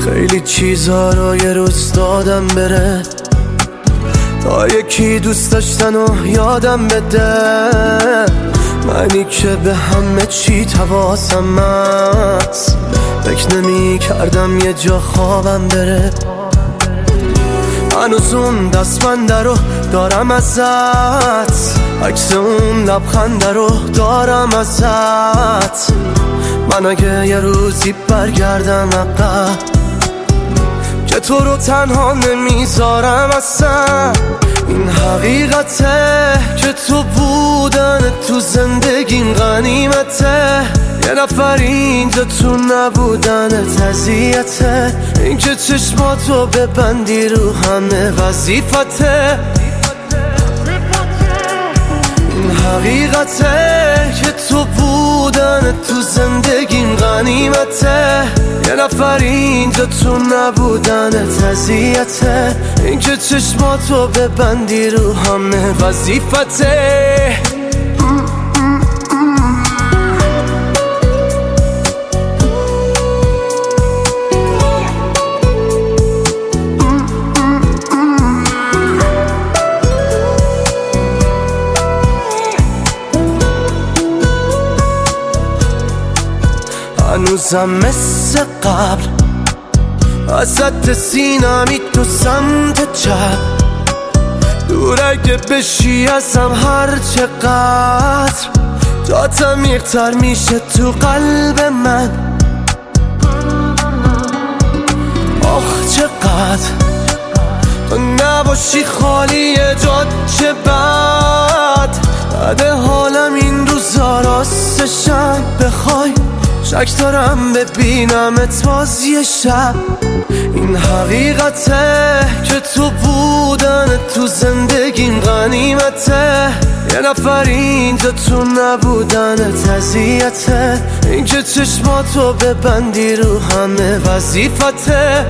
خیلی چیزا رو یه روز دادم بره تا یکی دوست داشتن و یادم بده. منی که به همه چی حواسم هست، فکر نمی کردم یه جا خوابم بره. هنوز اون دستبنده رو دارم ازت، عکس اون لبخنده رو دارم ازت. من اگه یه روزی برگردم عقب که تو رو تنها نمیذارم اصلا. این حقیقته که تو بودن تو زندگیم غنیمته. یه نفر اینجا تو نبودنت اذیته. این که چشماتو ببندی رو همه وظیفته. این حقیقته که تو بودن تو زندگیم غنیمته. یه نفر اینجا تو نبودنت اذیته. این که چشماتو ببندی رو همه وظیفته. هنوزم مثل قبل وسط سینمی تو سمت چپ. دور اگه بشی ازم هر چقدر جات عمیق‌تر میشه تو قلب من. آخ چقدر تو نباشی خالی جات چه بد. بعد حالم این روزا راستشم بخوای شک دارم ببینمت باز یه شب. این حقیقته که تو بودن تو زندگیم غنیمته. یه نفر اینجا تو نبودنت اذیته. این که چشماتو ببندی رو همه وظیفته.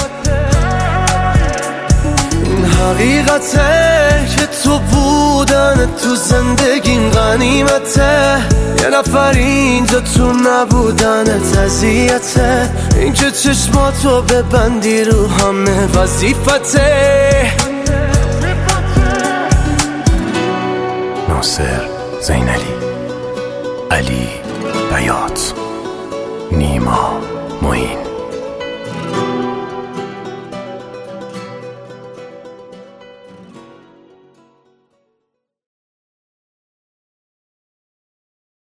این حقیقته که تو بودن تو زندگیم غنیمته. یه نفر اینجا تو نبودنت اذیته. این که چشماتو ببندی رو همه وظیفته. ناصر زینالی، علی بیات، نیما معین.